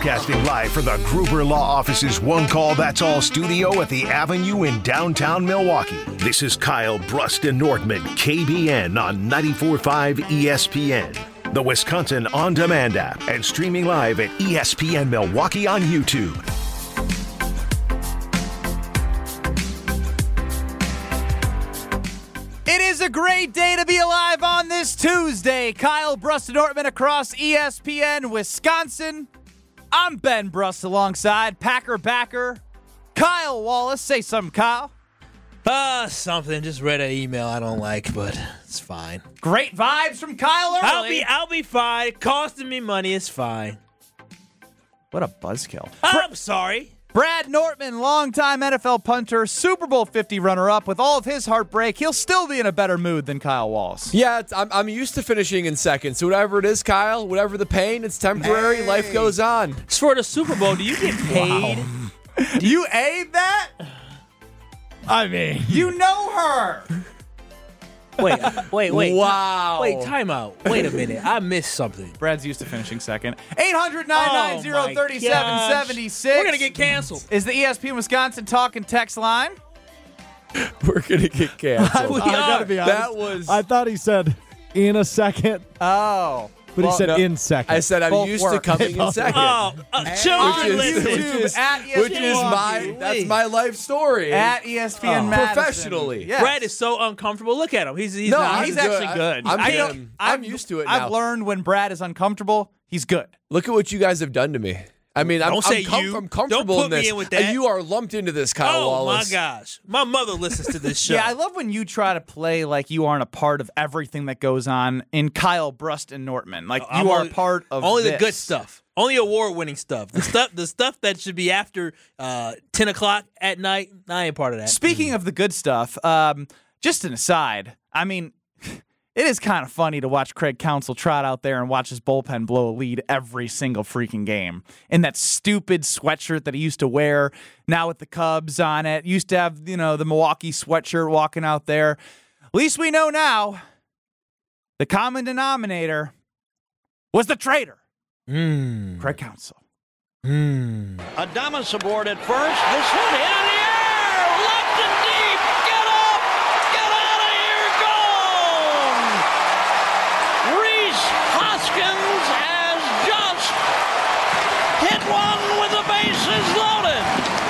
Broadcasting live from the Gruber Law Office's One Call That's All studio at the Avenue in downtown Milwaukee. This is Kyle Brust and Nordman, KBN on 94.5 ESPN, the Wisconsin On Demand app, and streaming live at ESPN Milwaukee on YouTube. It is a great day to be alive on this Tuesday. Kyle Brust and Nordman across ESPN Wisconsin. I'm Ben Brust alongside Packer backer Kyle Wallace. Say something, Kyle. Something. Just read an email I don't like, but it's fine. Great vibes from Kyle early. I'll be fine. It costing me money. It's fine. What a buzzkill. I'm sorry. Brad Nortman, longtime NFL punter, Super Bowl 50 runner-up. With all of his heartbreak, he'll still be in a better mood than Kyle Wallace. Yeah, I'm used to finishing in second. So whatever it is, Kyle, whatever the pain, it's temporary. Hey. Life goes on. It's for the Super Bowl. Do you get paid? Wow. Do you aid that? I mean, you know her. Wait. Wow. Wait, time out. Wait a minute. I missed something. Brad's used to finishing second. 800-990-3776. We're going to get canceled. Is the ESPN Wisconsin talking text line? We're going to get canceled. I gotta be honest. That was... I thought he said in a second. Oh. But he said in second. I said I'm Both used work. to coming in second. Children Which is that's my life story. At ESPN Madison. Professionally. Yes. Brad is so uncomfortable. Look at him. He's He's actually good. I'm used to it now. I've learned when Brad is uncomfortable, he's good. Look at what you guys have done to me. I mean, I'm comfortable Don't put in this. me in with that. And you are lumped into this, Kyle Wallace. Oh, my gosh. My mother listens to this show. Yeah, I love when you try to play like you aren't a part of everything that goes on in Kyle Brust and Nortman. Like you are part of only this. the good stuff. Only award-winning stuff. The stuff that should be after 10 o'clock at night, I ain't part of that. Speaking of the good stuff, just an aside, I mean, it is kind of funny to watch Craig Counsell trot out there and watch his bullpen blow a lead every single freaking game. In that stupid sweatshirt that he used to wear, now with the Cubs on it. Used to have, the Milwaukee sweatshirt walking out there. At least we know now the common denominator was the traitor. Craig Counsell. Adames aboard at first. This one in the air. Left and deep. Get up. Get out of here. Gone. Rhys Hoskins has just hit one with the bases loaded.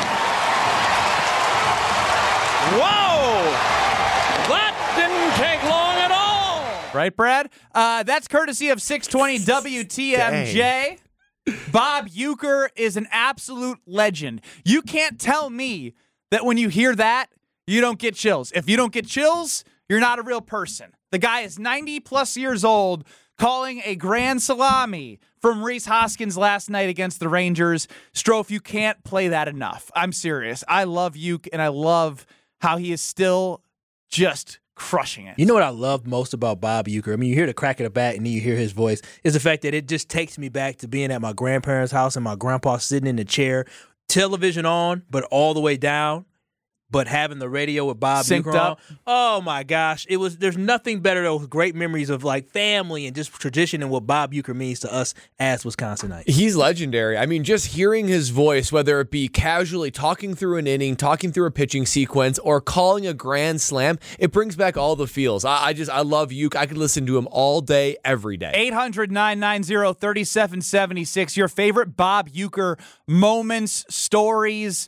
Whoa. That didn't take long at all. Right, Brad? That's courtesy of 620 WTMJ. Bob Uecker is an absolute legend. You can't tell me that when you hear that, you don't get chills. If you don't get chills, you're not a real person. The guy is 90-plus years old, calling a grand salami from Rhys Hoskins last night against the Rangers. Strofe, you can't play that enough. I'm serious. I love Ueck, and I love how he is still just crushing it. You know what I love most about Bob Uecker? I mean, you hear the crack of the bat and then you hear his voice, is the fact that it just takes me back to being at my grandparents' house and my grandpa sitting in the chair, television on, but all the way down, but having the radio with Bob Uecker on. Oh my gosh. There's nothing better than great memories of like family and just tradition and what Bob Uecker means to us as Wisconsinites. He's legendary. I mean, just hearing his voice, whether it be casually talking through an inning, talking through a pitching sequence, or calling a grand slam, it brings back all the feels. I love Ueck. I could listen to him all day, every day. 800-990-3776. Your favorite Bob Uecker moments, stories.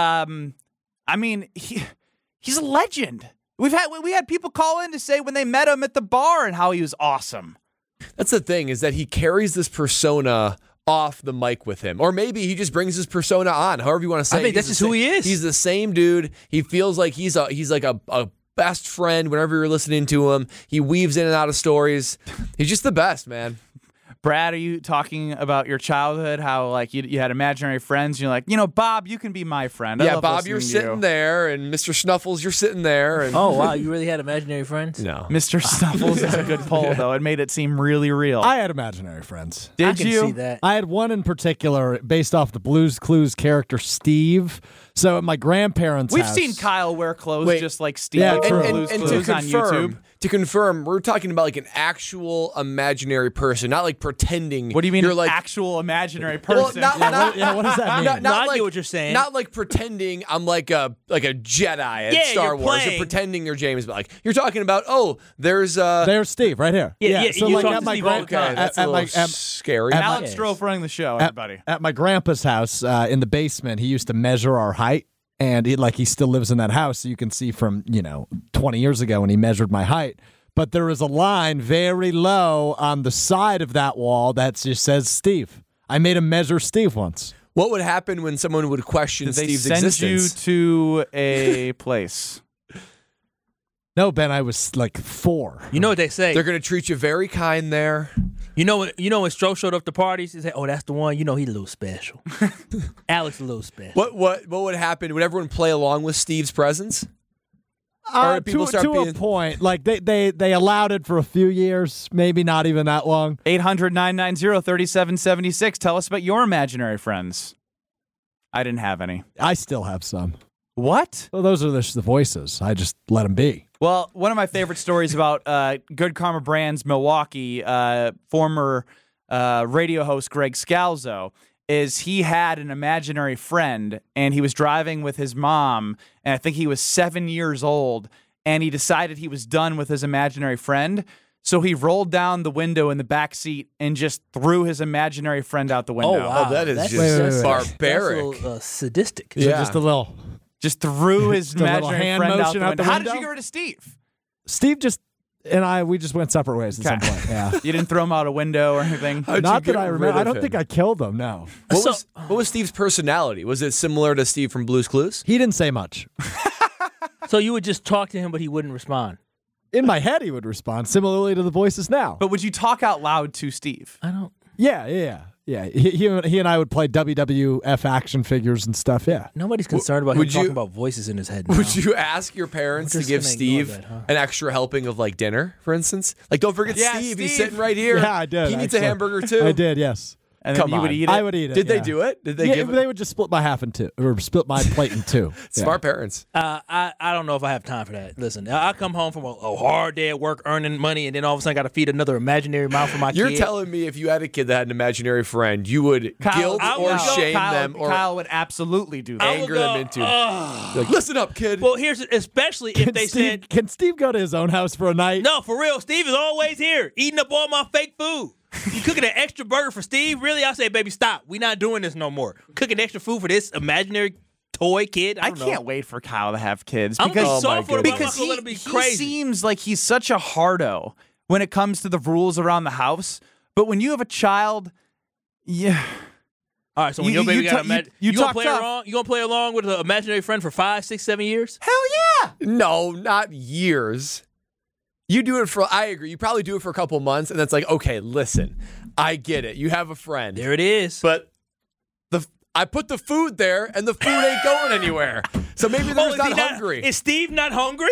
I mean, he's a legend. We had people call in to say when they met him at the bar and how he was awesome. That's the thing, is that he carries this persona off the mic with him. Or maybe he just brings his persona on, however you want to say it. I think that's just who he is. He's the same dude. He feels like he's like a best friend whenever you're listening to him. He weaves in and out of stories. He's just the best, man. Brad, are you talking about your childhood, how like you had imaginary friends? You're like, Bob, you can be my friend. I love Bob, you're sitting there, and Mr. Snuffles, you're sitting there. And... Oh, wow, you really had imaginary friends? No. Mr. Snuffles is a good poll, though. It made it seem really real. I had imaginary friends. Did you? I can see that. I had one in particular based off the Blues Clues character Steve. So at my grandparents' We've house. seen Kyle wear clothes just like Steve from Blues Clues on YouTube. to confirm, we're talking about like an actual imaginary person, not like pretending. What do you mean, you're like actual imaginary Well, person? not, what does that mean? Not, No, I like, get what you're saying. Not like pretending I'm like a Jedi at Yeah, Star you're Wars, or playing. pretending you're James. But like you're talking about, There's Steve right here. Yeah, So you like talk at to my Steve all the time. that's a little scary. Alex Strofe running the show, everybody. At my grandpa's house in the basement, he used to measure our height, and he still lives in that house, so you can see from 20 years ago when he measured my height. But there is a line very low on the side of that wall that just says Steve. I made him measure Steve once. What would happen when someone would question Did they Steve's send existence? you to a place? No, Ben, I was like 4. You know what they say? They're going to treat you very kind there. You know when Stroh showed up to parties, he said, "Oh, that's the one. He a little special. Alex a little special." What would happen? Would everyone play along with Steve's presence? Or did people start to being a point. Like they allowed it for a few years, maybe not even that long. 800-990-3776. Tell us about your imaginary friends. I didn't have any. I still have some. What? Well, those are the voices. I just let them be. Well, one of my favorite stories about Good Karma Brands Milwaukee, former radio host Greg Scalzo, is he had an imaginary friend, and he was driving with his mom, and I think he was 7 years old, and he decided he was done with his imaginary friend, so he rolled down the window in the back seat and just threw his imaginary friend out the window. Oh, wow. that is That's just wait. barbaric. That's a little, sadistic. So Yeah. just a little. Just threw his a little imaginary hand friend out motion the out window. the How did window? you get rid of Steve? Steve we just went separate ways at some point. Yeah. You didn't throw him out a window or anything? How'd you Not get that I rid remember. I of don't him? think I killed him. No. What was Steve's personality? Was it similar to Steve from Blue's Clues? He didn't say much. So you would just talk to him, but he wouldn't respond. In my head, he would respond similarly to the voices now. But would you talk out loud to Steve? I don't. Yeah. He and I would play WWF action figures and stuff. Yeah. Nobody's concerned about him would you- talking about voices in his head. Now. Would you ask your parents We're to just give gonna Steve ignore that, huh? an extra helping of like dinner, for instance? Like, don't forget Yeah, Steve. He's Steve. sitting right here. Yeah, I did. He needs actually. a hamburger too. I did. Yes. And then Come you would on. eat it? I would eat it. Did they yeah. do it? Did they Yeah, give it? they would just split my half in two, or split my plate in two. Smart parents. I don't know if I have time for that. Listen, I come home from a hard day at work earning money, and then all of a sudden I got to feed another imaginary mouth for my You're kid. telling me if you had a kid that had an imaginary friend, you would guilt I or would go- shame them or Kyle would absolutely do that. I would anger go, them into. Like, listen up, kid. Well, here's especially if they said, Can Steve go to his own house for a night? "No, for real, Steve is always here, eating up all my fake food." You cooking an extra burger for Steve? Really? I say, baby, stop. We not doing this no more. Cooking extra food for this imaginary toy kid? I I don't know. can't wait for Kyle to have kids I'm because soft for it, but I'm because not gonna let it be he crazy. seems like he's such a hardo when it comes to the rules around the house. But when you have a child, yeah, All right, so when You- your baby you got ta- imagine, you you gonna talk play tough. along? You gonna play along with an imaginary friend for 5, 6, 7 years? hell yeah. No, not years. You do it for, I agree. You probably do it for a couple months, and that's like, okay, listen, I get it. You have a friend. There it is. But I put the food there, and the food ain't going anywhere. So maybe they're Oh, just is he not hungry. Is Steve not hungry?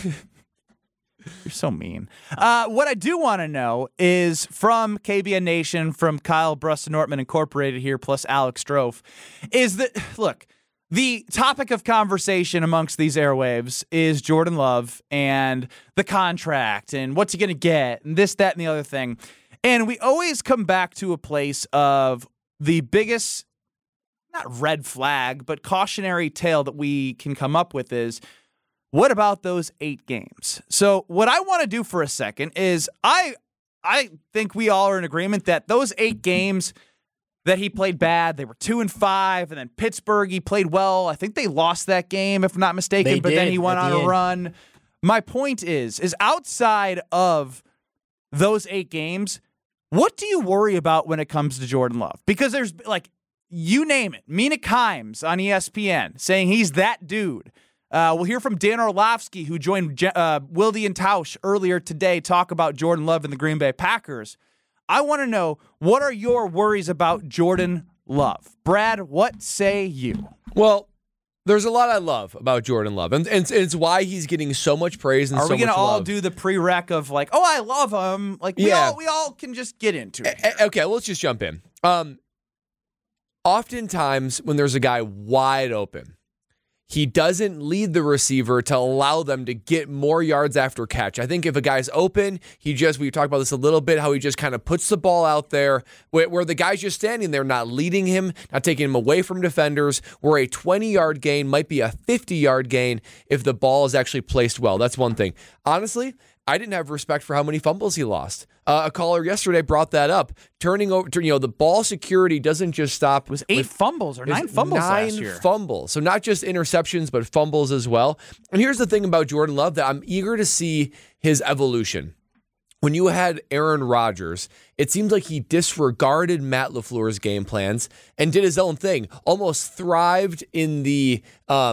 You're so mean. What I do want to know is from KBN Nation, from Kyle Brust Nortman Incorporated here, plus Alex Strofe, is that, look, the topic of conversation amongst these airwaves is Jordan Love and the contract and what's he going to get and this, that, and the other thing. And we always come back to a place of the biggest, not red flag, but cautionary tale that we can come up with is, what about those 8 games? So what I want to do for a second is I think we all are in agreement that those 8 games that he played bad, they were 2-5, and then Pittsburgh, he played well. I think they lost that game, if I'm not mistaken, They but then did he went at on the a end. run. My point is outside of those 8 games, what do you worry about when it comes to Jordan Love? Because there's, like, you name it. Mina Kimes on ESPN saying he's that dude. We'll hear from Dan Orlovsky, who joined Wilde and Tausch earlier today, talk about Jordan Love and the Green Bay Packers. I want to know, what are your worries about Jordan Love? Brad, what say you? Well, there's a lot I love about Jordan Love, and it's why he's getting so much praise and Are so we going much to all love. do the prereq of like, oh, I love him? Like, Yeah. we all can just get into it. Okay, let's just jump in. Oftentimes, when there's a guy wide open, he doesn't lead the receiver to allow them to get more yards after catch. I think if a guy's open, we talked about this a little bit, how he just kind of puts the ball out there where the guy's just standing there, not leading him, not taking him away from defenders, where a 20-yard gain might be a 50-yard gain if the ball is actually placed well. That's one thing. Honestly, I didn't have respect for how many fumbles he lost. A caller yesterday brought that up. Turning over, the ball security doesn't just stop. It was 8 fumbles or 9 fumbles last year. 9 fumbles. So not just interceptions, but fumbles as well. And here's the thing about Jordan Love that I'm eager to see his evolution. When you had Aaron Rodgers, it seemed like he disregarded Matt LaFleur's game plans and did his own thing, almost thrived in the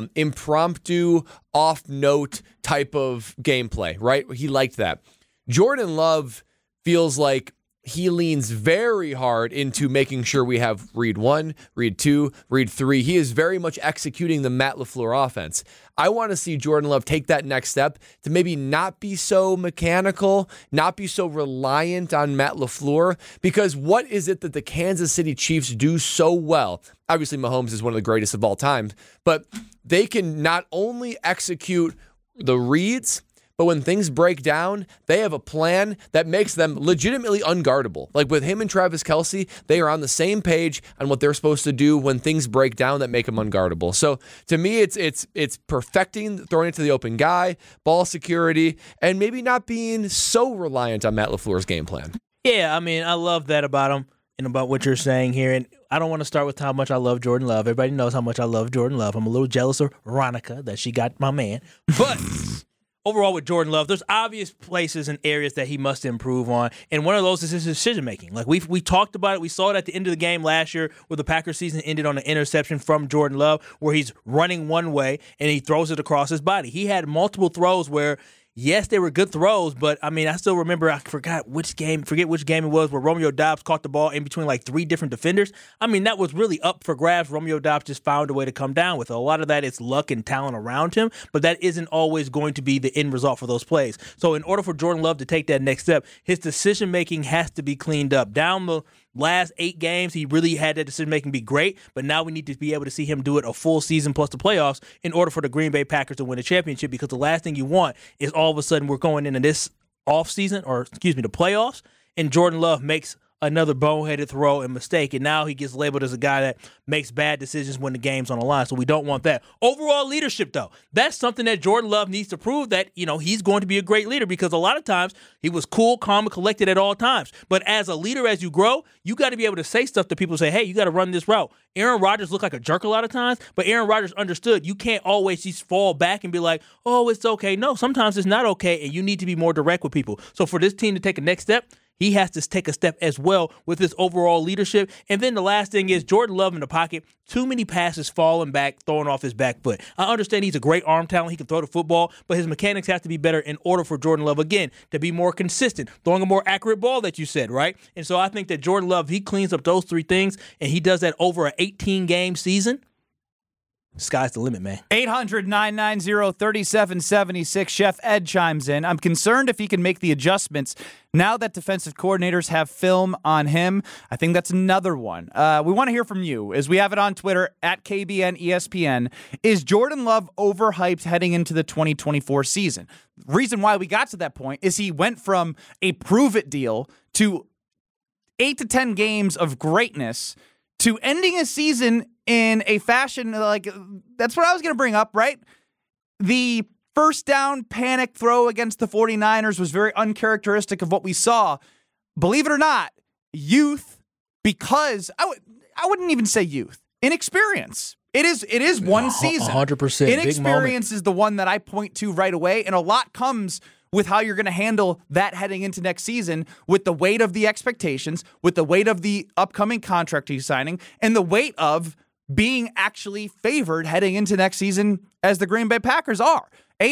impromptu, off-note type of gameplay, right? He liked that. Jordan Love feels like he leans very hard into making sure we have read 1, read 2, read 3. He is very much executing the Matt LaFleur offense. I want to see Jordan Love take that next step to maybe not be so mechanical, not be so reliant on Matt LaFleur, because what is it that the Kansas City Chiefs do so well? Obviously, Mahomes is one of the greatest of all time, but they can not only execute the reads, but when things break down, they have a plan that makes them legitimately unguardable. Like with him and Travis Kelce, they are on the same page on what they're supposed to do when things break down that make them unguardable. So to me, it's perfecting throwing it to the open guy, ball security, and maybe not being so reliant on Matt LaFleur's game plan. Yeah, I mean, I love that about him and about what you're saying here. And I don't want to start with how much I love Jordan Love. Everybody knows how much I love Jordan Love. I'm a little jealous of Veronica that she got my man. But overall with Jordan Love, there's obvious places and areas that he must improve on, and one of those is his decision-making. Like we talked about it. We saw it at the end of the game last year where the Packers season ended on an interception from Jordan Love where he's running one way and he throws it across his body. He had multiple throws where, yes, they were good throws, but I mean, I still remember, forget which game it was, where Romeo Doubs caught the ball in between like 3 different defenders. I mean, that was really up for grabs. Romeo Doubs just found a way to come down with it. A lot of that is luck and talent around him, but that isn't always going to be the end result for those plays. So in order for Jordan Love to take that next step, his decision-making has to be cleaned up. Down the last 8 games, he really had that decision-making be great, but now we need to be able to see him do it a full season plus the playoffs in order for the Green Bay Packers to win a championship, because the last thing you want is all of a sudden we're going into this offseason, the playoffs, and Jordan Love makes another boneheaded throw and mistake, and now he gets labeled as a guy that makes bad decisions when the game's on the line. So we don't want that. Overall leadership, though, that's something that Jordan Love needs to prove that, he's going to be a great leader, because a lot of times he was cool, calm, and collected at all times. But as a leader, as you grow, you got to be able to say stuff to people, say, hey, you got to run this route. Aaron Rodgers looked like a jerk a lot of times, but Aaron Rodgers understood you can't always just fall back and be like, oh, it's okay. No, sometimes it's not okay, and you need to be more direct with people. So for this team to take a next step, he has to take a step as well with his overall leadership. And then the last thing is Jordan Love in the pocket. Too many passes falling back, throwing off his back foot. I understand he's a great arm talent. He can throw the football, but his mechanics have to be better in order for Jordan Love, again, to be more consistent, throwing a more accurate ball that you said, right? And so I think that Jordan Love, he cleans up those 3 things, and he does that over an 18-game season. Sky's the limit, man. 800-990-3776. Chef Ed chimes in. I'm concerned if he can make the adjustments now that defensive coordinators have film on him. I think that's another one. We want to hear from you, as we have it on Twitter, at KBNESPN. Is Jordan Love overhyped heading into the 2024 season? The reason why we got to that point is he went from a prove-it deal to 8 to 10 games of greatness to ending a season in a fashion like that's what I was going to bring up, right? The first down panic throw against the 49ers was very uncharacteristic of what we saw. Believe it or not, youth, because I wouldn't even say youth, inexperience. It is one season. 100%. Inexperience is the one that I point to right away, and a lot comes with how you're going to handle that heading into next season, with the weight of the expectations, with the weight of the upcoming contract he's signing, and the weight of being actually favored heading into next season as the Green Bay Packers are.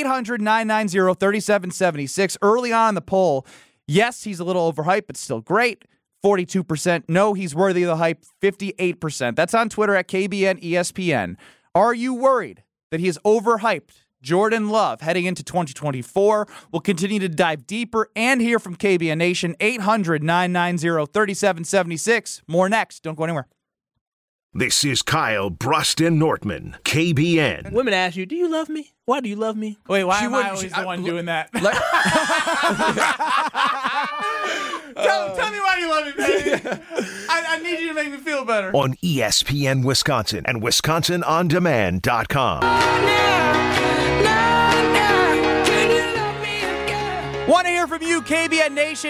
800-990-3776. Early on in the poll, yes, he's a little overhyped, but still great. 42%. No, he's worthy of the hype. 58%. That's on Twitter at KBNESPN. Are you worried that he is overhyped? Jordan Love heading into 2024. We'll continue to dive deeper and hear from KBN Nation. 800-990-3776. More next. Don't go anywhere. This is Kyle Bruston Nortman, KBN. Women ask you, do you love me? Why do you love me? Wait, why She am wouldn't- I always she- the one doing that? Like- tell me why you love me, baby. I need you to make me feel better. On ESPN Wisconsin and WisconsinOnDemand.com. Want to hear from you, KBN Nation,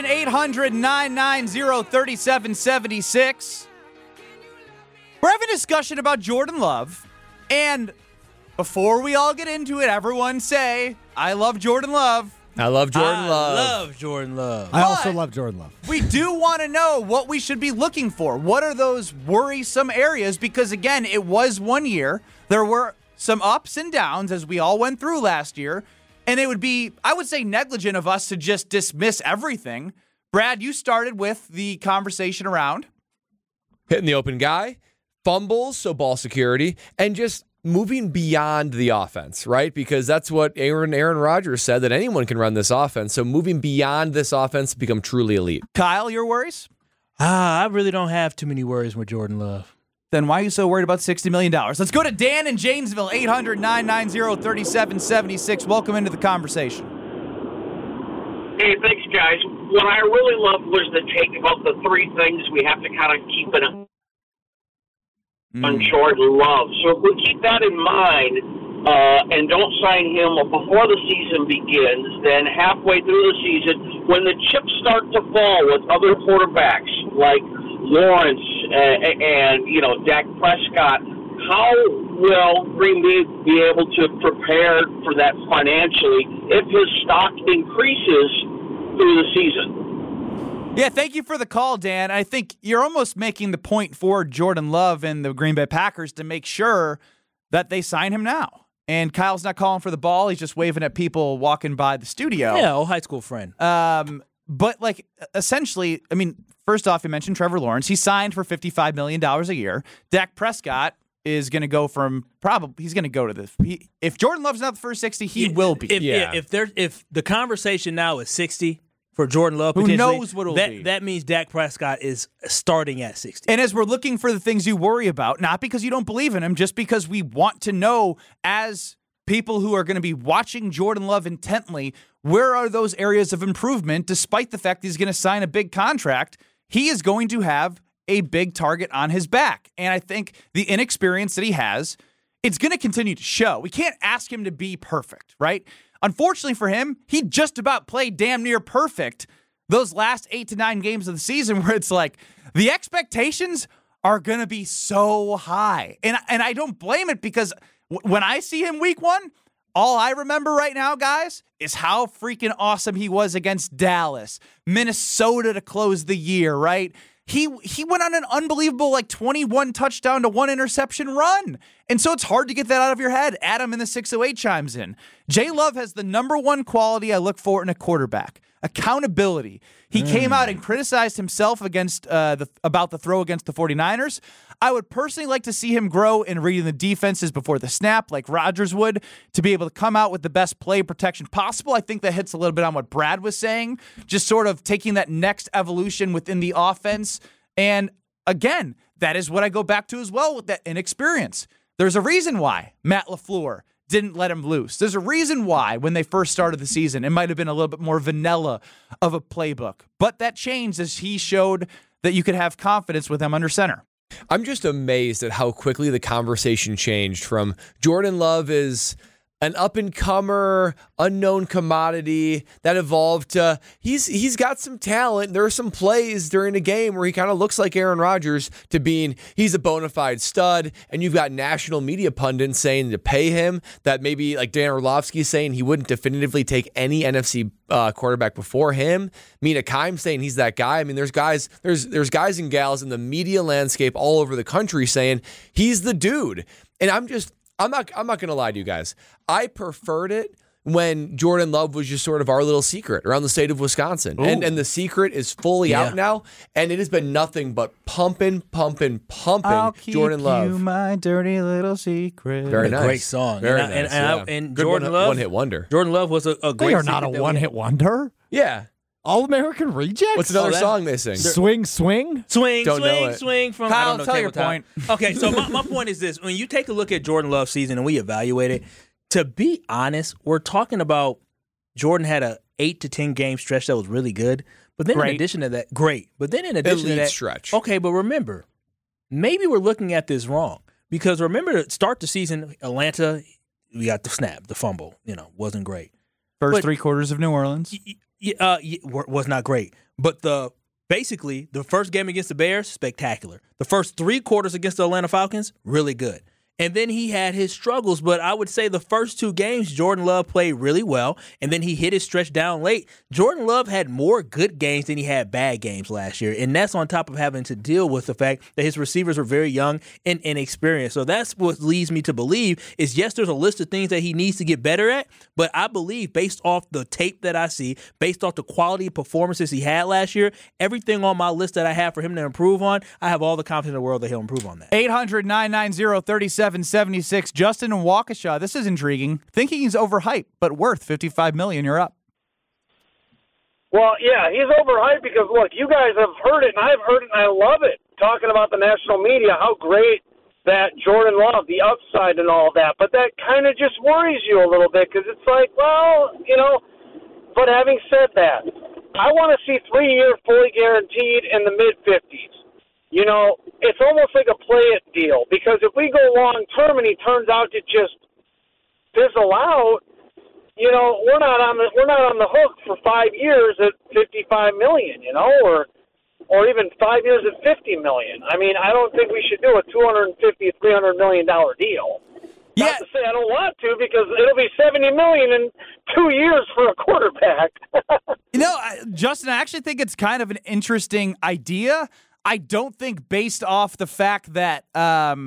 800-990-3776. We're having a discussion about Jordan Love, and before we all get into it, everyone say, I love Jordan Love. I love Jordan I Love. love Jordan Love. I also But- love Jordan Love. We do want to know what we should be looking for. What are those worrisome areas? Because, again, it was 1 year. There were some ups and downs as we all went through last year. And it would be, I would say, negligent of us to just dismiss everything. Brad, you started with the conversation around. Hitting the open guy, fumbles, so ball security, and just moving beyond the offense, right? Because that's what Aaron Rodgers said, that anyone can run this offense. So moving beyond this offense to become truly elite. Kyle, your worries? I really don't have too many worries with Jordan Love. Then why are you so worried about $60 million? Let's go to Dan in Janesville, 800-990-3776. Welcome into the conversation. Hey, thanks, guys. What I really loved was the take about the three things we have to kind of keep an on Jordan Love. So if we keep that in mind and don't sign him before the season begins, then halfway through the season, when the chips start to fall with other quarterbacks like Lawrence and Dak Prescott, how will Green Bay be able to prepare for that financially if his stock increases through the season? Yeah, thank you for the call, Dan. I think you're almost making the point for Jordan Love and the Green Bay Packers to make sure that they sign him now. And Kyle's not calling for the ball. He's just waving at people walking by the studio. Yeah, old high school friend. But, essentially, I mean, first off, you mentioned Trevor Lawrence. He signed for $55 million a year. Dak Prescott is going to go from he's going to go to this. If Jordan Love's not the first 60, he will be. If the conversation now is 60 for Jordan Love, Who potentially, knows what it'll be? That means Dak Prescott is starting at 60. And as we're looking for the things you worry about, not because you don't believe in him, just because we want to know as people who are going to be watching Jordan Love intently, where are those areas of improvement, despite the fact he's going to sign a big contract, he is going to have a big target on his back. And I think the inexperience that he has, it's going to continue to show. We can't ask him to be perfect, right? Unfortunately for him, he just about played damn near perfect those last 8 to 9 games of the season where it's like the expectations are going to be so high. And I don't blame it because when I see him week 1, all I remember right now, guys, is how freaking awesome he was against Dallas, Minnesota to close the year, right? He went on an unbelievable 21 touchdown to 1 interception run. And so it's hard to get that out of your head. Adam in the 608 chimes in. Jay Love has the number one quality I look for in a quarterback: accountability. He came out and criticized himself against about the throw against the 49ers. I would personally like to see him grow in reading the defenses before the snap like Rodgers would, to be able to come out with the best play protection possible. I think that hits a little bit on what Brad was saying, just sort of taking that next evolution within the offense. And again, that is what I go back to as well with that inexperience. There's a reason why Matt LaFleur didn't let him loose. There's a reason why when they first started the season, it might have been a little bit more vanilla of a playbook. But that changed as he showed that you could have confidence with him under center. I'm just amazed at how quickly the conversation changed from Jordan Love is an up-and-comer, unknown commodity that evolved to he's got some talent. There are some plays during a game where he kind of looks like Aaron Rodgers, to being he's a bona fide stud, and you've got national media pundits saying to pay him, that maybe like Dan Orlovsky saying he wouldn't definitively take any NFC quarterback before him. Mina Kimes saying he's that guy. I mean, there's guys and gals in the media landscape all over the country saying he's the dude. And I'm not going to lie to you guys. I preferred it when Jordan Love was just sort of our little secret around the state of Wisconsin. And the secret is fully out now, and it has been nothing but pumping I'll keep Jordan Love. You my dirty little secret. Very nice. Great song. Very and, nice. and Good Jordan Love, one-hit wonder. Jordan Love was a great They are not a secret that we one-hit wonder. Yeah. All-American Rejects? What's another that- song they sing? Swing, swing? Swing, Don't know swing, it. swing from Kyle, I don't know, tell your tabletop. point. Okay, so my point is this. When you take a look at Jordan Love's season and we evaluate it, to be honest, we're talking about Jordan had a 8 to 10 game stretch that was really good. But then in addition to that, great. But then in addition to Elite that, stretch. okay, but remember, maybe we're looking at this wrong. Because remember to start the season, Atlanta, we got the snap, the fumble, wasn't great. First But- 3 quarters of New Orleans. Was not great. But basically, the first game against the Bears, spectacular. The first 3 quarters against the Atlanta Falcons, really good. And then he had his struggles, but I would say the first 2 games, Jordan Love played really well, and then he hit his stretch down late. Jordan Love had more good games than he had bad games last year, and that's on top of having to deal with the fact that his receivers were very young and inexperienced. So that's what leads me to believe is, yes, there's a list of things that he needs to get better at, but I believe based off the tape that I see, based off the quality of performances he had last year, everything on my list that I have for him to improve on, I have all the confidence in the world that he'll improve on that. 800-990-3776. Justin in Waukesha. This is intriguing. Thinking he's overhyped, but worth $55 million. You're up. Well, yeah, he's overhyped because, look, you guys have heard it, and I've heard it, and I love it, talking about the national media, how great that Jordan Love, the upside and all that. But that kind of just worries you a little bit because it's like, well, but having said that, I want to see 3-year fully guaranteed in the mid-50s. It's almost like a play-it deal because if we go long-term and he turns out to just fizzle out, we're not on the hook for 5 years at $55 million, or even 5 years at $50 million. I mean, I don't think we should do a $250-300 million deal. Yeah. Not to say I don't want to because it'll be $70 million in 2 years for a quarterback. Justin, I actually think it's kind of an interesting idea. I don't think based off the fact that I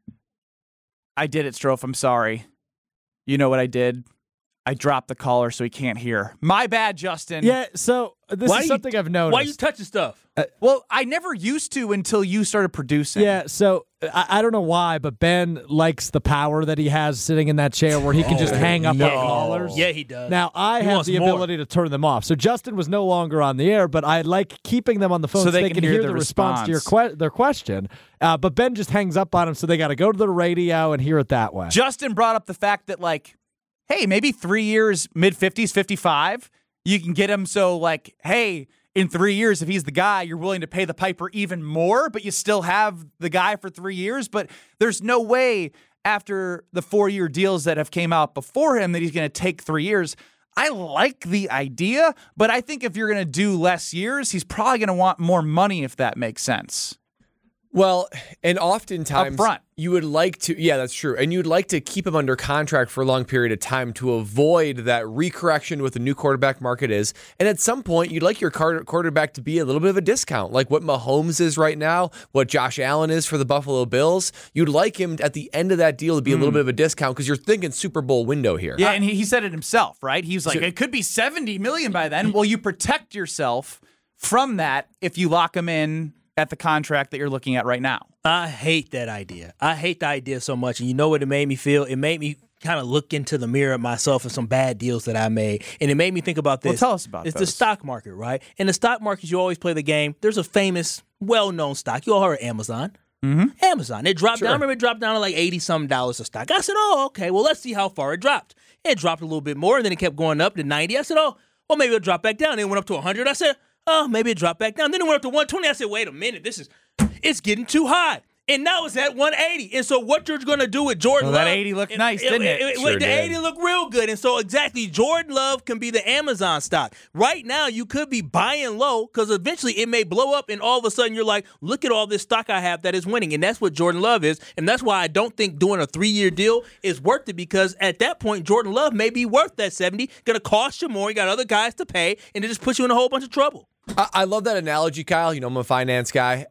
did it, Strofe. I'm sorry. You know what I did? I dropped the caller so he can't hear. My bad, Justin. Yeah, so this is something I've noticed. Why you touching stuff? Well, I never used to until you started producing. Yeah, so I don't know why, but Ben likes the power that he has sitting in that chair where he can just hang up on callers. Yeah, he does. Now, I have wants the more. ability to turn them off. So Justin was no longer on the air, but I like keeping them on the phone so they can hear the response to their question. But Ben just hangs up on them, so they got to go to the radio and hear it that way. Justin brought up the fact that, hey, maybe 3 years, mid-50s, 55, you can get him so, hey, in 3 years, if he's the guy, you're willing to pay the piper even more, but you still have the guy for 3 years. But there's no way after the 4-year deals that have came out before him that he's going to take 3 years. I like the idea, but I think if you're going to do less years, he's probably going to want more money, if that makes sense. Well, and oftentimes Up front. you would like to, yeah, that's true. And you'd like to keep him under contract for a long period of time to avoid that recorrection with the new quarterback market is. And at some point, you'd like your quarterback to be a little bit of a discount, like what Mahomes is right now, what Josh Allen is for the Buffalo Bills. You'd like him at the end of that deal to be a little bit of a discount because you're thinking Super Bowl window here. Yeah, and he said it himself, right? He was like, it could be $70 million by then. Well, you protect yourself from that if you lock him in at the contract that you're looking at right now. I hate that idea. I hate the idea so much. And you know what it made me feel? It made me kind of look into the mirror at myself and some bad deals that I made. And it made me think about this. Well, tell us about It's those. the stock market, right? In the stock market, you always play the game. There's a famous, well-known stock. You all heard of Amazon. Mm-hmm. Amazon. It dropped down. I remember it dropped down to like $80-something a stock. I said, oh, okay, well, let's see how far it dropped. It dropped a little bit more, and then it kept going up to 90. I said, oh, well, maybe it'll drop back down. Then it went up to 100. I said, oh, maybe it dropped back down. Then it went up to 120. I said, wait a minute, it's getting too high. And now it's at 180. And so what you're going to do with Jordan Love. That 80 looked nice, didn't it? Sure the did. 80 looked real good. And so exactly, Jordan Love can be the Amazon stock. Right now, you could be buying low because eventually it may blow up and all of a sudden you're like, look at all this stock I have that is winning. And that's what Jordan Love is. And that's why I don't think doing a 3-year deal is worth it because at that point, Jordan Love may be worth that 70. Going to cost you more. You got other guys to pay. And it just puts you in a whole bunch of trouble. I love that analogy, Kyle. You know, I'm a finance guy.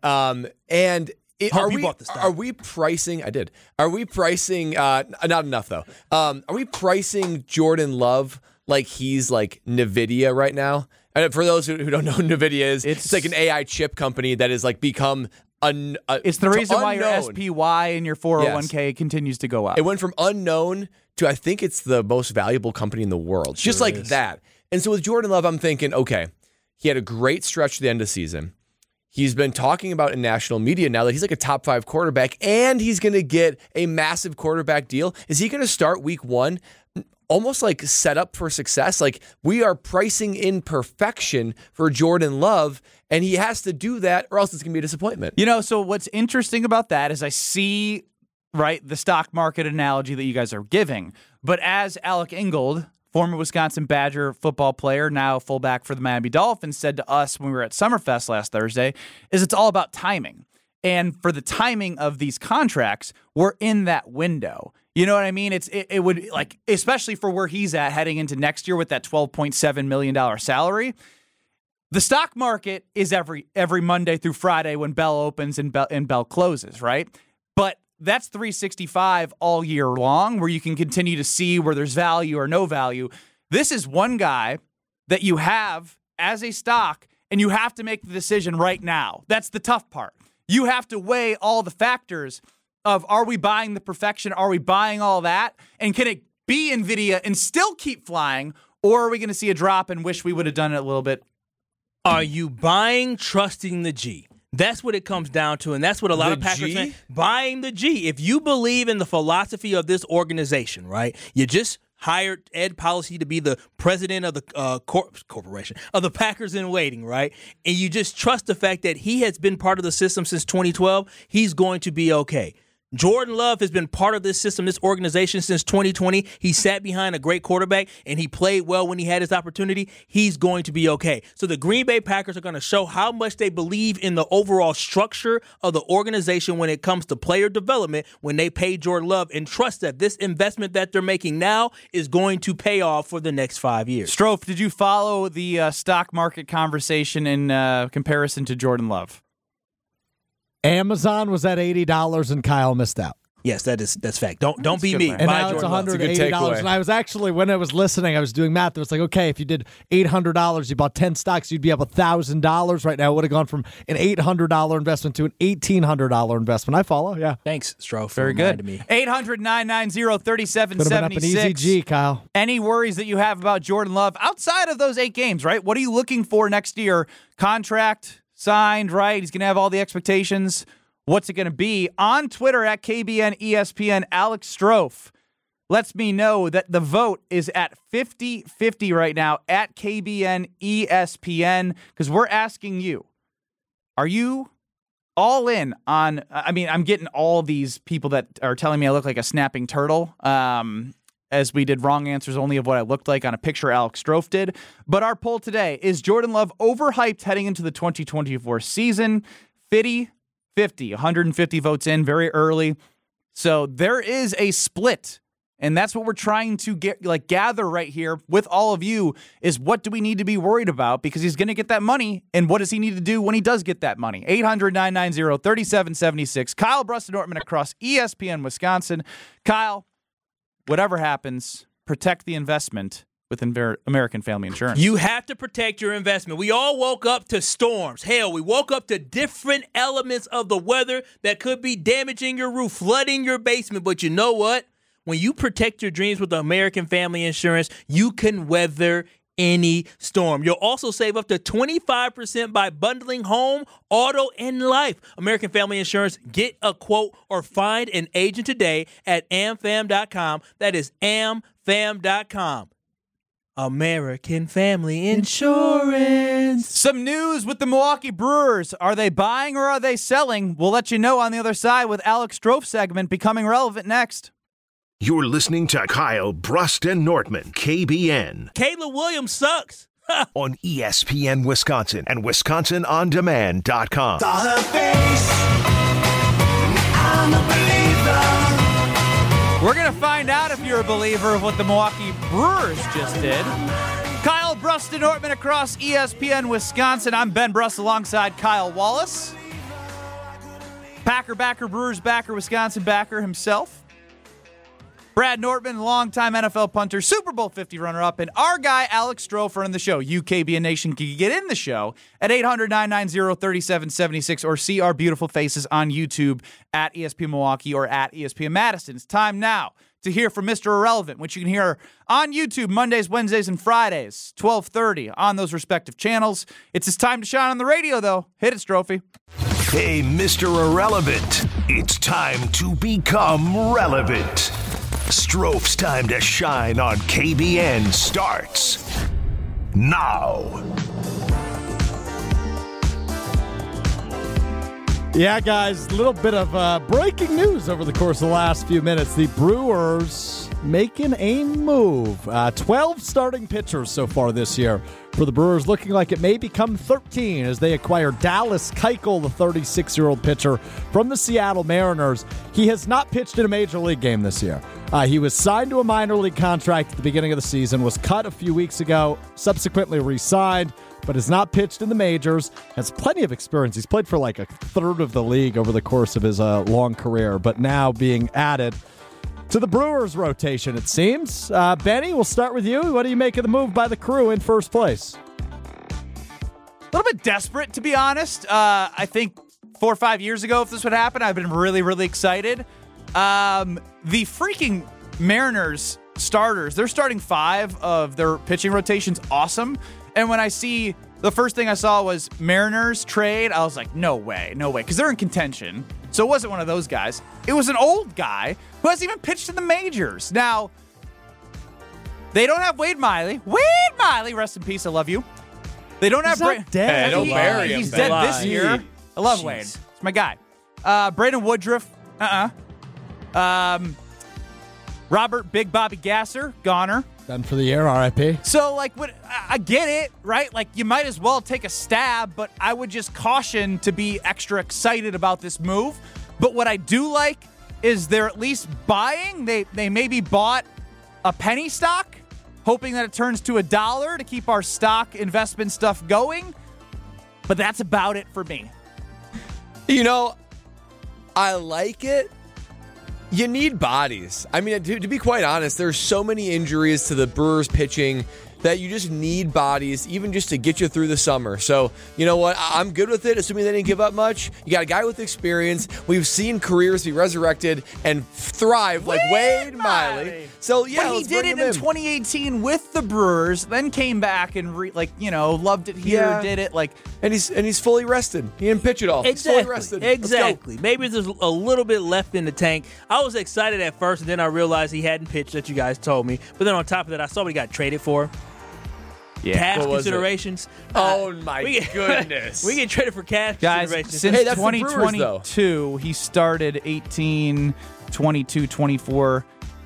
You bought the stock. Are we pricing? I did. Are we pricing? Not enough though. Are we pricing Jordan Love like he's like NVIDIA right now? And for those who don't know who NVIDIA is, it's like an AI chip company that has like become it's the reason why your SPY and your 401k continues to go up. It went from unknown to I think it's the most valuable company in the world, just like that. And so with Jordan Love, I'm thinking, okay, He had a great stretch to the end of the season. He's been talking about in national media now that he's like a top 5 quarterback, and he's going to get a massive quarterback deal. Is he going to start week 1 almost like set up for success? Like, we are pricing in perfection for Jordan Love, and he has to do that or else it's going to be a disappointment. So what's interesting about that is I see, right, the stock market analogy that you guys are giving. But as Alec Ingold, former Wisconsin Badger football player, now fullback for the Miami Dolphins, said to us when we were at Summerfest last Thursday, is it's all about timing. And for the timing of these contracts, we're in that window. You know what I mean? It would, like, especially for where he's at heading into next year with that $12.7 million salary. The stock market is every Monday through Friday when bell opens and bell closes, right? But that's 365 all year long, where you can continue to see where there's value or no value. This is one guy that you have as a stock, and you have to make the decision right now. That's the tough part. You have to weigh all the factors of, are we buying the perfection? Are we buying all that? And can it be NVIDIA and still keep flying? Or are we going to see a drop and wish we would have done it a little bit? Are you buying, trusting the G? That's what it comes down to, and that's what a lot of Packers fans buying the G. If you believe in the philosophy of this organization, right? You just hired Ed Policy to be the president of the corporation of the Packers in waiting, right? And you just trust the fact that he has been part of the system since 2012. He's going to be okay. Jordan Love has been part of this system, this organization since 2020. He sat behind a great quarterback, and he played well when he had his opportunity. He's going to be okay. So the Green Bay Packers are going to show how much they believe in the overall structure of the organization when it comes to player development when they pay Jordan Love, and trust that this investment that they're making now is going to pay off for the next 5 years. Strofe, did you follow the stock market conversation in comparison to Jordan Love? Amazon was at $80 and Kyle missed out. Yes, that's fact. Don't be me. And now it's $180. And I was actually, when I was listening, I was doing math. It was like, okay, if you did $800, you bought 10 stocks, you'd be up $1,000 right now. It would have gone from an $800 investment to an $1,800 investment. I follow, yeah. Thanks, Stroh. Very good. 800-990-3776. Could have been up an easy G, Kyle. Any worries that you have about Jordan Love outside of those 8 games, right? What are you looking for next year? Contract signed, right? He's going to have all the expectations. What's it going to be? On Twitter at KBN ESPN, Alex Strofe lets me know that the vote is at 50-50 right now at KBN ESPN, because we're asking you, are you all in on, I mean, I'm getting all these people that are telling me I look like a snapping turtle, as we did wrong answers only of what I looked like on a picture Alex Strofe did. But our poll today, is Jordan Love overhyped heading into the 2024 season? 50-50, 150 votes in very early. So there is a split, and that's what we're trying to gather right here with all of you, is what do we need to be worried about, because he's going to get that money, and what does he need to do when he does get that money? 800-990-3776. Kyle Brust-Nortman across ESPN Wisconsin. Kyle, whatever happens, protect the investment with American Family Insurance. You have to protect your investment. We all woke up to storms. Hell, we woke up to different elements of the weather that could be damaging your roof, flooding your basement. But you know what? When you protect your dreams with American Family Insurance, you can weather any storm. You'll also save up to 25% by bundling home, auto, and life. American Family Insurance. Get a quote or find an agent today at amfam.com. That is amfam.com. American Family Insurance. Some news with the Milwaukee Brewers. Are they buying or are they selling? We'll let you know on the other side with Alex Strofe segment becoming relevant next. You're listening to Kyle Brust-Nortman, KBN. Caleb Williams sucks. On ESPN Wisconsin and WisconsinOnDemand.com. Saw her face. I'm a believer. We're going to find out if you're a believer of what the Milwaukee Brewers just did. Kyle Brust-Nortman across ESPN Wisconsin. I'm Ben Brust alongside Kyle Wallace. Packer backer, Brewers backer, Wisconsin backer himself. Brad Nortman, longtime NFL punter, Super Bowl 50 runner-up, and our guy Alex Strofe in the show. You, KBN Nation, can get in the show at 800-990-3776 or see our beautiful faces on YouTube at ESPN Milwaukee or at ESPN Madison. It's time now to hear from Mr. Irrelevant, which you can hear on YouTube Mondays, Wednesdays, and Fridays, 12:30 on those respective channels. It's his time to shine on the radio, though. Hit it, Strophy. Hey, Mr. Irrelevant, it's time to become relevant. Stroph's time to shine on KBN starts now. Yeah, guys, a little bit of breaking news over the course of the last few minutes. The Brewers making a move. 12 starting pitchers so far this year for the Brewers, looking like it may become 13 as they acquire Dallas Keuchel, the 36-year-old pitcher from the Seattle Mariners. He has not pitched in a major league game this year. He was signed to a minor league contract at the beginning of the season, was cut a few weeks ago, subsequently re-signed, but has not pitched in the majors, has plenty of experience. He's played for like a third of the league over the course of his long career, but now being added to the Brewers rotation, it seems. Benny, we'll start with you. What do you make of the move by the Crew in first place? A little bit desperate, to be honest. I think 4 or 5 years ago, if this would happen, I've been really, really excited. The freaking Mariners starters, their starting 5 of their pitching rotation's awesome. And when I see, the first thing I saw was Mariners trade, I was like, no way, because they're in contention. So it wasn't one of those guys. It was an old guy who hasn't even pitched in the majors. Now, they don't have Wade Miley. Wade Miley, rest in peace, I love you. They don't have He's dead. Hey, don't bury him, He's Ben. dead this year. I love Jeez. Wade. It's my guy. Braden Woodruff, Robert Big Bobby Gasser, goner. Done for the year, RIP. So, like, I get it, right? Like, you might as well take a stab, but I would just caution to be extra excited about this move. But what I do like is they're at least buying. They maybe bought a penny stock, hoping that it turns to $1 to keep our stock investment stuff going. But that's about it for me. You know, I like it. You need bodies. I mean, to be quite honest, there's so many injuries to the Brewers pitching that you just need bodies, even just to get you through the summer. So, you know what? I'm good with it, assuming they didn't give up much. You got a guy with experience. We've seen careers be resurrected and thrive like Wade Miley. So, yeah, but he did it in 2018 with the Brewers, then came back and loved it here, Yeah. did it like. And he's fully rested. He didn't pitch it all. He's fully rested. Let's go. Exactly. Maybe there's a little bit left in the tank. I was excited at first, and then I realized he hadn't pitched that you guys told me. But then on top of that, I saw what he got traded for. Yeah. Cash What was it? considerations. Oh, my goodness. We get traded for cash Guys, considerations. since Hey, that's the Brewers, 2022, he started 18, 22, 24,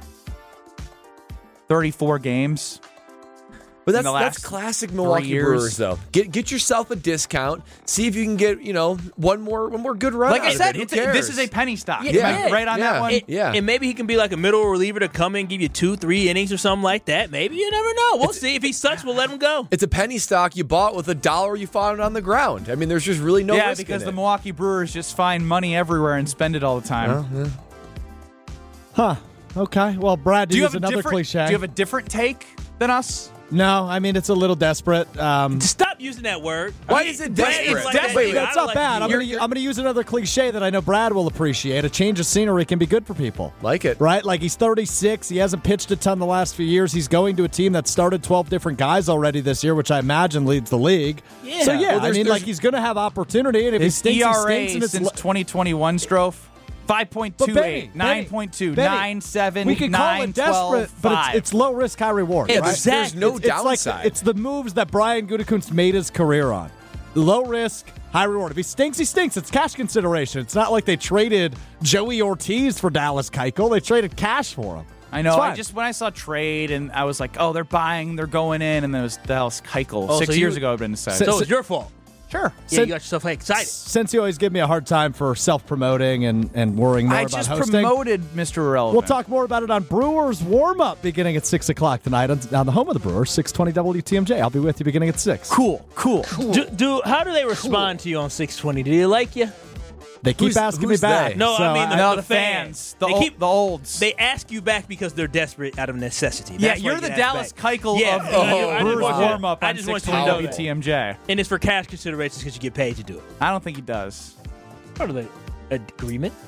34 games. But in the that's last classic Milwaukee years. Brewers, though. Get yourself a discount. See if you can get one more good run. Like out I of said, it. Who cares? this is a penny stock. Yeah. Am I right on that one? And maybe he can be like a middle reliever to come in and give you 2-3 innings or something like that. Maybe you never know. We'll see. If he sucks, we'll let him go. It's a penny stock you bought with $1 you found on the ground. I mean, there's just really no yeah, risk because in the it. Milwaukee Brewers just find money everywhere and spend it all the time. Huh. Okay. Well, Brad, to Do you use have another cliche. Do you have a different take than us? No, I mean, it's a little desperate. Stop using that word. Why is it Brad desperate? like that. Wait, I That's don't not like bad. you. I'm going to use another cliche that I know Brad will appreciate. A change of scenery can be good for people. Like it. Right? Like, he's 36. He hasn't pitched a ton the last few years. He's going to a team that started 12 different guys already this year, which I imagine leads the league. Yeah. So, yeah, Well, I mean, there's- he's going to have opportunity. And if His he stinks, he ERA stinks. And it's since 2021, Strofe, 5.28, 9.2, 9.7, we can call it 9.12, desperate, but 5. it's low risk, high reward. Yeah, right? there's no It's like downside. it's the moves that Brian Gutekunst made his career on. Low risk, high reward. If he stinks, he stinks. It's cash consideration. It's not like they traded Joey Ortiz for Dallas Keuchel. They traded cash for him. I know. It's fine. When I saw trade and I was like, oh, they're buying, they're going in, and then it was Dallas Keuchel. Oh, 6 so years you- ago, I've been decided. So it's your fault. Sure. Yeah, you got yourself excited. Since you always give me a hard time for self-promoting and worrying more I about just hosting, promoted Mr. Irrelevant. we'll talk more about it on Brewers warm-up beginning at 6 o'clock tonight on the home of the Brewers, 620 WTMJ. I'll be with you beginning at 6. Cool. How do they respond to you on 620? Do they like you? They keep asking me who's back. they? No, so I mean No, the the fans. The They olds. They ask you back because they're desperate out of necessity. yeah, That's why you're you the get asked Dallas back. Keuchel Yeah, of I the just Brewers want you- warm-up I on just want you to 620 know that. WTMJ. And it's for cash considerations because you get paid to do it. I don't think he does. Part of the agreement.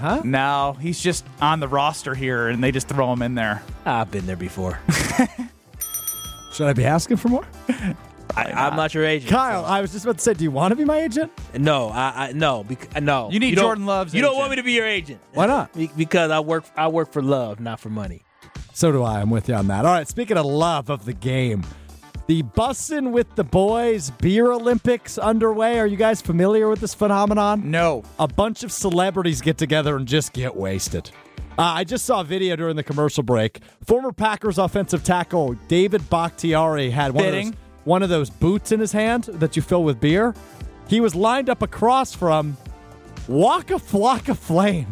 Huh? No, he's just on the roster here, and they just throw him in there. I've been there before. Should I be asking for more? I'm not your agent. Kyle, I was just about to say, do you want to be my agent? No, no. No. You need don't- Jordan Love's You don't agent. want me to be your agent. Why not? Because I work for love, not for money. So do I. I'm with you on that. All right, speaking of love of the game, the Bussin' with the Boys Beer Olympics underway. Are you guys familiar with this phenomenon? No. A bunch of celebrities get together and just get wasted. I just saw a video during the commercial break. Former Packers offensive tackle David Bakhtiari had one of those boots in his hand that you fill with beer. He was lined up across from Waka Flocka Flame.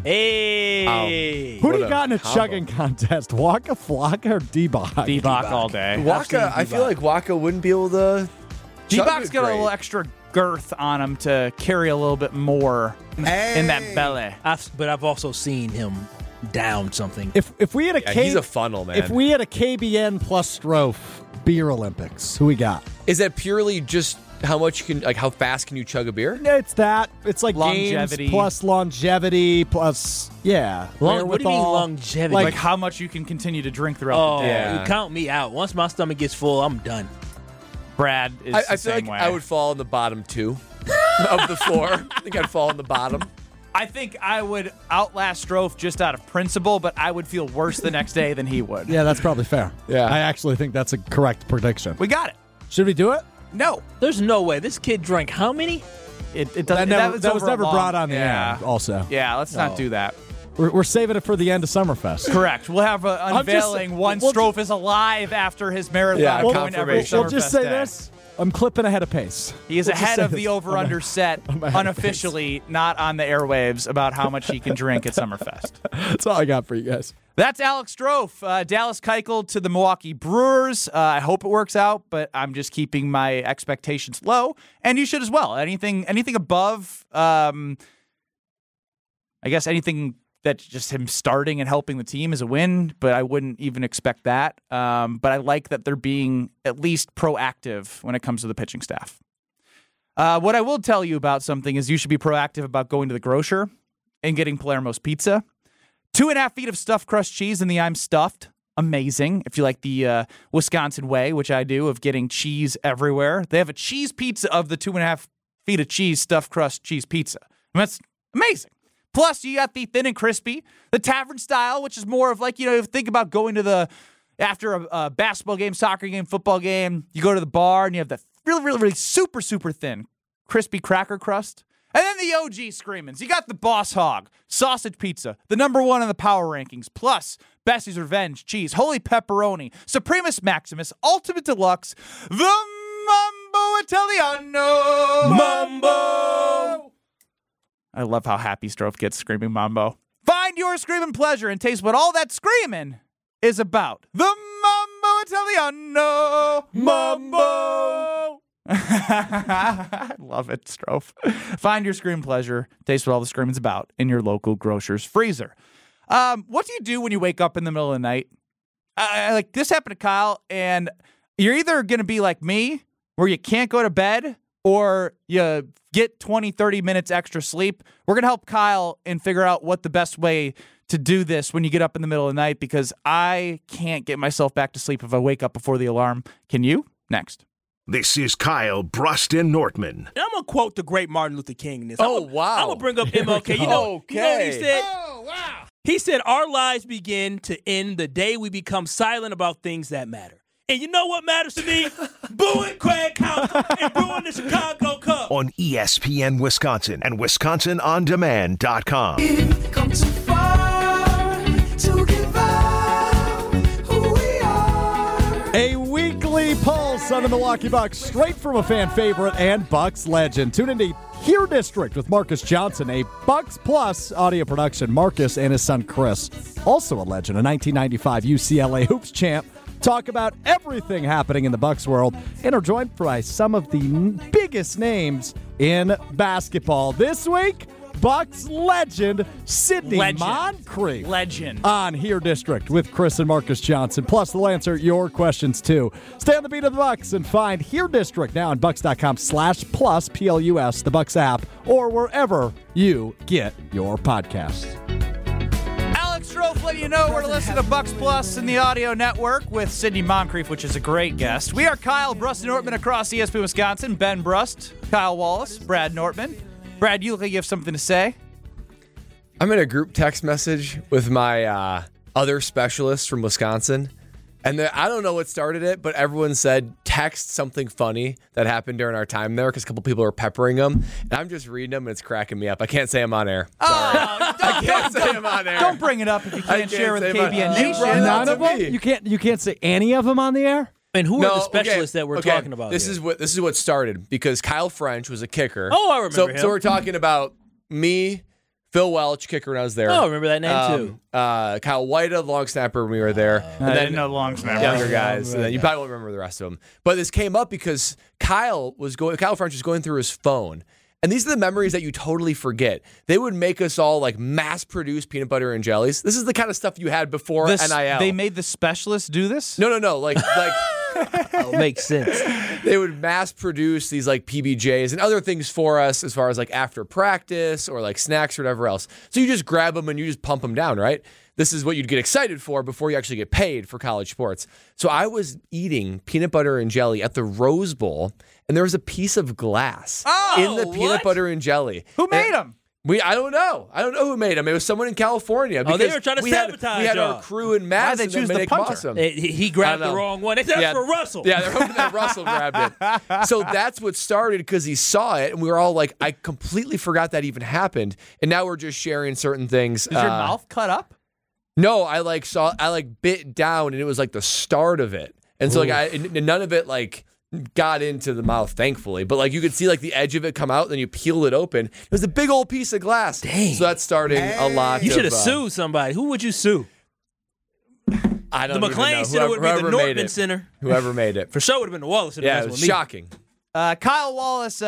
Hey. Who do What you a got in a combo. chugging contest? Waka Flocka or D-Bach? D-Bach all day. Waka, I feel like Waka wouldn't be able to. D-Bach's got a little extra girth on him to carry a little bit more in that belly. But I've also seen him down something. If we had a He's a funnel, man. If we had a KBN plus Strofe Beer Olympics, who we got? Is that purely just how much you can, like, how fast can you chug a beer? It's that. It's like Longevity. games plus longevity plus, yeah. What do you mean wherewithal. longevity? Like how much you can continue to drink throughout the day. Yeah. You count me out. Once my stomach gets full, I'm done. Brad is I the feel same like way. I would fall in the bottom two of the four. I think I'd fall in the bottom. I think I would outlast Strofe just out of principle, but I would feel worse the next day than he would. Yeah, that's probably fair. Yeah. I actually think that's a correct prediction. We got it. Should we do it? No. There's no way. This kid drank how many? It That, doesn't. never, was that was over a never long- brought on the yeah. air, also. Yeah, let's not do that. We're saving it for the end of Summerfest. Correct. We'll have an unveiling once Strofe is alive after his marathon. Yeah, going every confirmation. We'll just Summerfest say day. this. I'm clipping ahead of pace. He is We'll just ahead say of this. the over-under set I'm ahead of unofficially, not on the airwaves, about how much he can drink at Summerfest. That's all I got for you guys. That's Alex Strofe. Dallas Keuchel to the Milwaukee Brewers. I hope it works out, but I'm just keeping my expectations low, and you should as well. Anything above, I guess anything that's just him starting and helping the team is a win, but I wouldn't even expect that. But I like that they're being at least proactive when it comes to the pitching staff. What I will tell you about something is you should be proactive about going to the grocer and getting Palermo's Pizza. 2.5 feet of stuffed crust cheese in the I'm Stuffed. Amazing. If you like the Wisconsin way, which I do, of getting cheese everywhere. They have a cheese pizza of the 2.5 feet of cheese stuffed crust cheese pizza. And that's amazing. Plus, you got the thin and crispy, the tavern style, which is more of like, think about going to after a basketball game, soccer game, football game, you go to the bar and you have that really, really, really super, super thin, crispy cracker crust. And then the OG screamings. You got the Boss Hog, sausage pizza, the #1 in the power rankings, plus Bessie's Revenge, cheese, holy pepperoni, Supremus Maximus, Ultimate Deluxe, the Mambo Italiano. Mambo! I love how happy Strofe gets screaming Mambo. Find your screaming pleasure and taste what all that screaming is about. The Mambo Italiano. Mambo! I love it, Strofe. Find your scream pleasure, taste what all the screaming's about in your local grocer's freezer. What do you do when you wake up in the middle of the night? Like this happened to Kyle, and you're either going to be like me, where you can't go to bed, or you get 20, 30 minutes extra sleep. We're going to help Kyle and figure out what the best way to do this when you get up in the middle of the night, because I can't get myself back to sleep if I wake up before the alarm. Can you? Next. This is Kyle Bruston Nortman. I'm going to quote the great Martin Luther King in this. Oh, wow. I'm going to bring up MLK. You know what he said? Oh, wow. He said, our lives begin to end the day we become silent about things that matter. And you know what matters to me? Booing Craig Counsell and booing the Chicago Cubs. On ESPN Wisconsin and WisconsinOnDemand.com. We've come too far to give up who we are. A weekly pulse on the Milwaukee Bucks, straight from a fan favorite and Bucks legend. Tune into Here District with Marcus Johnson, a Bucks Plus audio production. Marcus and his son Chris, also a legend, a 1995 UCLA Hoops champ, talk about everything happening in the Bucks world and are joined by some of the biggest names in basketball. This week, Bucks legend Sidney Moncrief. Legend. On Here District with Chris and Marcus Johnson. Plus, they'll answer your questions, too. Stay on the beat of the Bucks and find Here District now on Bucks.com/plus, PLUS, the Bucks app, or wherever you get your podcasts. letting you know where to listen to Bucks Plus in the audio network with Sidney Moncrief, which is a great guest. We are Kyle Brust and Nortman across ESPN Wisconsin. Ben Brust, Kyle Wallace, Brad Nortman. Brad, you look like you have something to say. I'm in a group text message with my other specialists from Wisconsin. And I don't know what started it, but everyone said text something funny that happened during our time there because a couple people are peppering them. And I'm just reading them and it's cracking me up. I can't say I'm on air. Sorry. I can't say I'm on air. Don't bring it up if you can't share with KBN Nation. None of them? You can't say any of them on the air? And who are the specialists that we're talking about? This is what started because Kyle French was a kicker. Oh, I remember him. So we're talking about me, Phil Welch, kicker when I was there. Oh, I remember that name too. Kyle White, long snapper when we were there. I didn't know long snapper. Younger guys. And then you probably won't remember the rest of them. But this came up because Kyle French was going through his phone. And these are the memories that you totally forget. They would make us all like mass produce peanut butter and jellies. This is the kind of stuff you had before NIL. They made the specialists do this? No. Like Oh, makes sense. They would mass produce these like PBJs and other things for us as far as like after practice or like snacks or whatever else. So you just grab them and you just pump them down, right? This is what you'd get excited for before you actually get paid for college sports. So I was eating peanut butter and jelly at the Rose Bowl, and there was a piece of glass in the peanut butter and jelly. Who made them? I don't know. I don't know who made them. It was someone in California. Oh, they were trying to sabotage We had y'all. our crew in Madison. Why'd they choose the punter? He grabbed the wrong one. They said that's for Russell. Yeah, they're hoping that Russell grabbed it. So that's what started because he saw it, and we were all like, I completely forgot that even happened. And now we're just sharing certain things. Is your mouth cut up? No, I bit down, and it was like the start of it. And so none of it like got into the mouth, thankfully. But like you could see like the edge of it come out, and then you peeled it open. It was a big old piece of glass. Dang. So that's starting a lot. You should have sued somebody. Who would you sue? I don't The McLean Center would be the Nortman Center. Whoever made it. For sure would have been the Wallace Center. Yeah, it was shocking. Kyle Wallace,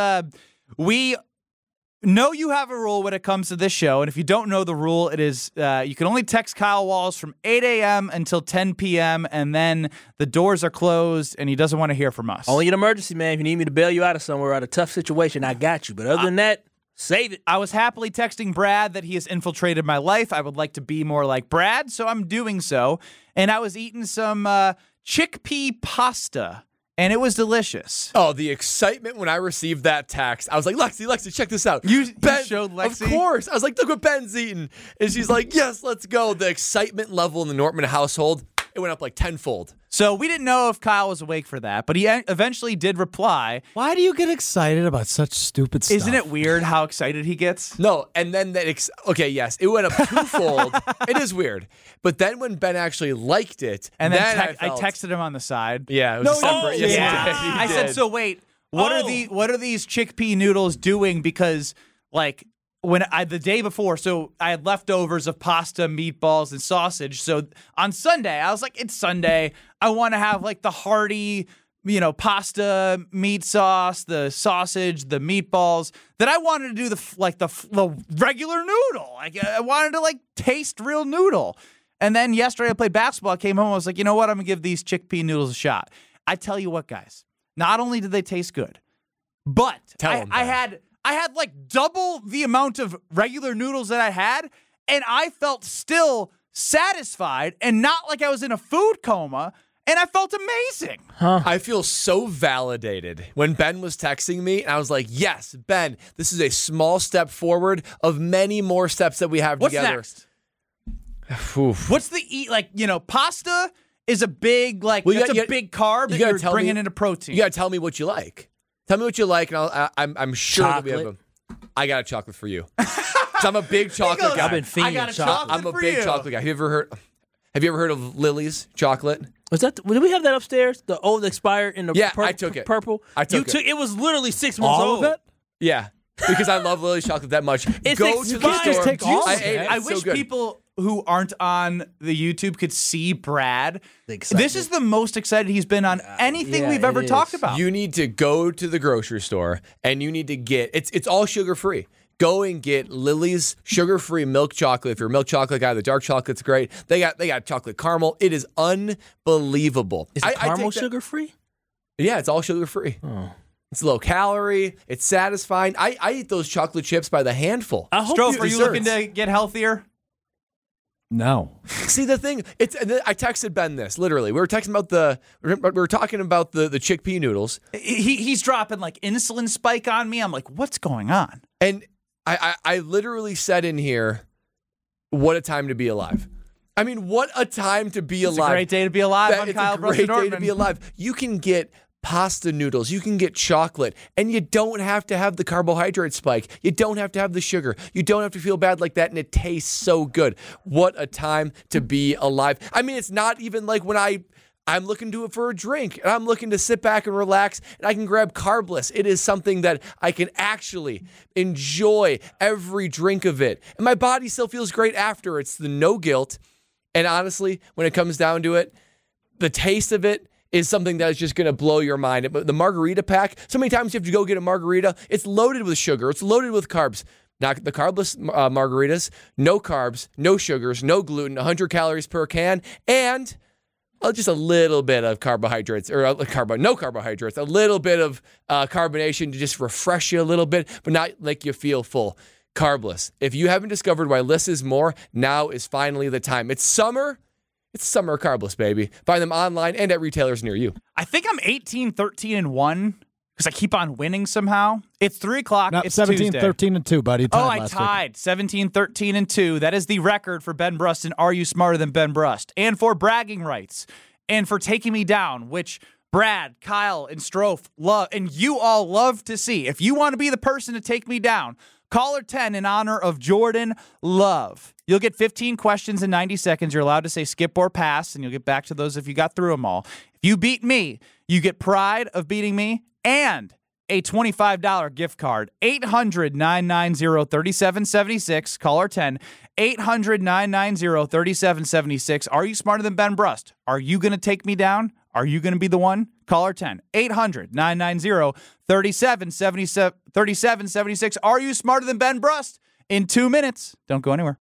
we know you have a rule when it comes to this show, and if you don't know the rule, it is you can only text Kyle Wallace from 8 a.m. until 10 p.m., and then the doors are closed, and he doesn't want to hear from us. Only an emergency, man. If you need me to bail you out of somewhere, out of a tough situation, I got you. But other than that, save it. I was happily texting Brad that he has infiltrated my life. I would like to be more like Brad, so I'm doing so. And I was eating some chickpea pasta, and it was delicious. Oh, the excitement when I received that text. I was like, Lexi, check this out. You Ben, showed Lexi? Of course. I was like, look what Ben's eating. And she's like, yes, let's go. The excitement level in the Nortman household, it went up like tenfold. So we didn't know if Kyle was awake for that, but he eventually did reply. Why do you get excited about such stupid stuff? Isn't it weird how excited he gets? No, and then yes, it went up twofold. It is weird. But then when Ben actually liked it, And then I felt- texted him on the side. Yeah, it was separate. Yes, Yeah. you did. You I said, did. so wait, what are these chickpea noodles doing? Because like the day before, so I had leftovers of pasta, meatballs, and sausage. So on Sunday, I was like, it's Sunday. I want to have like the hearty, pasta, meat sauce, the sausage, the meatballs. That I wanted to do the regular noodle. I wanted to like taste real noodle. And then yesterday I played basketball. I came home. I was like, you know what? I'm gonna give these chickpea noodles a shot. I tell you what, guys. Not only did they taste good, but I had like double the amount of regular noodles that I had, and I felt still satisfied and not like I was in a food coma, and I felt amazing. I feel so validated when Ben was texting me, and I was like, yes, Ben, this is a small step forward of many more steps that we have What's together. next? Oof. What's the pasta is a big big carb that you're bringing into protein. You got to tell me what you like. Tell me what you like, and I'm sure that we have Chocolate. I got a chocolate for you. 'Cause I'm a big chocolate guy. I've been fiending I got a chocolate. I'm a big chocolate guy. Have you ever heard of Lily's chocolate? Did we have that upstairs? The old expired in the I took it. purple? I took it. It was literally 6 months all old. of it? Yeah, because I love Lily's chocolate that much. It's Go to the expired. store. Just take all I of ate it. it. I It's wish so good. people who aren't on the YouTube could see Brad. The excitement. This is the most excited he's been on anything yeah, we've ever it talked is. about. You need to go to the grocery store and you need to get it's all sugar free. Go and get Lily's sugar-free milk chocolate. If you're a milk chocolate guy, the dark chocolate's great. They got chocolate caramel. It is unbelievable. Is I it caramel take that- sugar free? Yeah, it's all sugar-free. Oh. It's low calorie. It's satisfying. I eat those chocolate chips by the handful. I hope Strofe, are you desserts. looking to get healthier? No. See, the thing, I texted Ben this, literally. We were talking about the chickpea noodles. He's dropping like insulin spike on me. I'm like, what's going on? And I literally said in here, what a time to be alive. I mean, what a time to be alive. It's a great day to be alive on Kyle Brust and It's a great day to be Nortman. alive. You can get pasta noodles, you can get chocolate, and you don't have to have the carbohydrate spike. You don't have to have the sugar. You don't have to feel bad like that, and it tastes so good. What a time to be alive. I mean, it's not even like when I'm looking to it for a drink, and I'm looking to sit back and relax, and I can grab Carbless. It is something that I can actually enjoy every drink of it, and my body still feels great after. It's the no guilt, and honestly, when it comes down to it, the taste of it is something that is just going to blow your mind. The margarita pack, so many times you have to go get a margarita. It's loaded with sugar. It's loaded with carbs. Not the carbless margaritas, no carbs, no sugars, no gluten, 100 calories per can, and just a little bit of carbohydrates, or no carbohydrates, a little bit of carbonation to just refresh you a little bit, but not make you feel full. Carbless. If you haven't discovered why less is more, now is finally the time. It's summer. It's summer Carbless, baby. Find them online and at retailers near you. I think I'm 18, 13, and 1 because I keep on winning somehow. It's 3 o'clock. No, It's 17, Tuesday. 13, and 2, buddy. Oh, I tied 17, 13, and 2. That is the record for Ben Brust and Are You Smarter Than Ben Brust? And for bragging rights and for taking me down, which Brad, Kyle, and Strofe love, and you all love to see. If you want to be the person to take me down, caller 10 in honor of Jordan Love. You'll get 15 questions in 90 seconds. You're allowed to say skip or pass, and you'll get back to those if you got through them all. If you beat me, you get pride of beating me and a $25 gift card. 800-990-3776. Caller 10. 800-990-3776. Are you smarter than Ben Brust? Are you going to take me down? Are you going to be the one? Caller 10. 800-990-3776. Are you smarter than Ben Brust? In 2 minutes. Don't go anywhere.